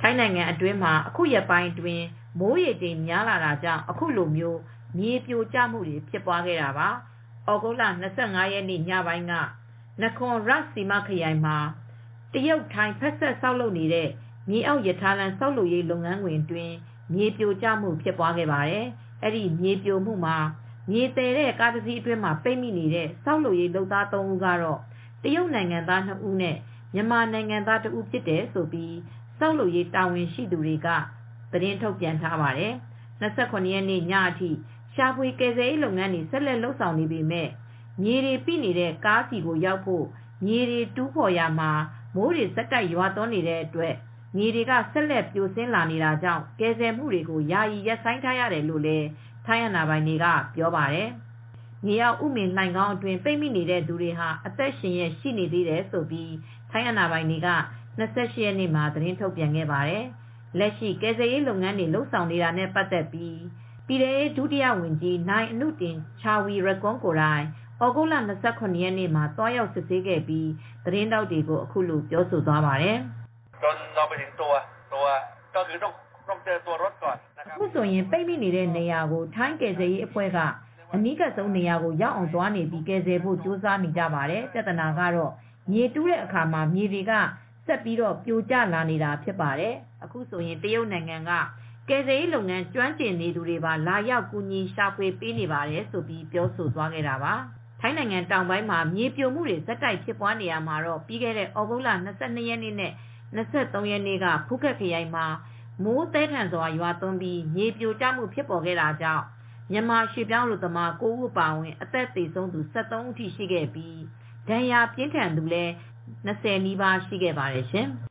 ထိုင်းနိုင်ငံအတွင်းမှာအခုရက်ပိုင်းအတွင်းမိုးရေချိန်များလာတာကြောင့်အခုလိုမျိုးမြေပြိုကျမှုတွေဖြစ်ပွားခဲ့တာပါ။ဩဂုတ်လ25 ရက်နေ့ညပိုင်းကနခွန်ရတ်စီမခရိုင်မှာတရုတ်ထိုင်းဖက်ဆက်ဆောက်လုပ်နေတဲ့မြေအောက်ရထားလမ်းဆောက်လုပ်ရေးလုပ်ငန်းခွင်အတွင်းမြေပြိုကျမှုဖြစ်ပွားခဲ့ပါတယ်။အဲဒီမြေပြိုမှုမှာမြေတည်တဲ့ကားတစ်စီးအတွင်းမှာပိတ်မိနေတဲ့ဆောက်လုပ်ရေးလုပ်သား3ဦးကတော့တရုတ်နိုင်ငံသား2ဦးနဲ့မြန်မာနိုင်ငံသား1ဦးဖြစ်တယ်ဆိုပြီးဆောက်လုပ်ရေးတာဝန်ရှိသူတွေကသတင်းထုတ်ပြန်ထားပါတယ်။29 ရက်နေ့ညအထိရှာဖွေကယ်ဆယ်ရေးလုပ်ငန်းတွေဆက်လက်လုပ်ဆောင်နေပေမဲ့မြေတွေပိနေတဲ့ကားစီကိုရောက်ဖို့မြေတွေတူးဖော်ရမှာမိုးတွေစက်တိုက်ရွာသွန်းနေတဲ့အတွက်မြေတွေကဆက်လက်ပြိုဆင်းလာနေတာကြောင့်ကယ်ဆယ်မှုတွေကိုယာယီရပ်ဆိုင်းထားရတယ်လို့လည်းထိုင်းအာဏာပိုင်တွေကပြောပါတယ်။မြေအောက်ဥမင်လှိုဏ်ခေါင်းအတွင်းပိတ်မိနေတဲ့သူတွေဟာအသက်ရှင်ရက်ရှိနေသေးတယ်လို့ထိုင်းအာဏာပိုင်တွေက28 ရက်နေ့မှာသတင်းထုတ်ပြန်ခဲ့ပါတယ်။လက်ရှိကယ်ဆယ်ရေးလုပ်ငန်းတွေလုပ်ဆောင်နေတာနဲ့ပတ်သက်ပြီးပြည်ထောင်စုဒုတိယဝန်ကြီးနိုင်အနုတင်ချာဝီရကွန်ကိုတိုင်ဩဂုတ်လ29 ရက်နေ့မှာတွားရောက်စစ်ဆေးခဲ့ပြီးသတင်းတောက်တွေကိုအခုလိုပြောဆိုသွားပါတယ်။အခုဆိုရင်ပိတ်မိနေတဲ့နေရာကိုထိုင်းကယ်ဆယ်ရေးအဖွဲ့ကအနီးကပ်ဆုံးနေရာကိုရောက်အောင်သွားနေပြီးကယ်ဆယ်ဖို့ကြိုးစားနေကြပါတယ်။ပြဿနာကတော့မြေတူးတဲ့အခါမှာမြေတွေကဆက်ပြီးပြိုကျလာနေတာဖြစ်ပါတယ်။အခုဆိုရင်တရုတ်နိုင်ငံကကယ်ဆယ်ရေးလုပ်ငန်းကျွမ်းကျင်နေသူတွေပါလာရောက်ကူညီရှာဖွေပေးနေပါတယ်ဆိုပြီးပြောဆိုသွားခဲ့တာပါ။ထိုင်းနိုင်ငံတောင်ပိုင်းမှာမြေပြိုမှုတွေဇက်တိုက်ဖြစ်ပွားနေရမှာတော့ပြီးခဲ့တဲ့ဩဂုတ်လ22 ရက်နေ့နဲ့23 ရက်နေ့ကဖူးခက်ခရိုင်မှာမိုးသည်းထန်စွာရွာသွန်းပြီးမြေပြိုကျမှုဖြစ်ပေါ်ခဲ့တာကြောင့်မြန်မာရွှေ့ပြောင်းလူသမား9ဦးပါဝင်အသက်သေဆုံးသူ73ဦးထိရှိခဲ့ပြီးဒဏ်ရာပြင်းထန်သူလည်း20နီးပါးရှိခဲ့ပါတယ်ရှင်။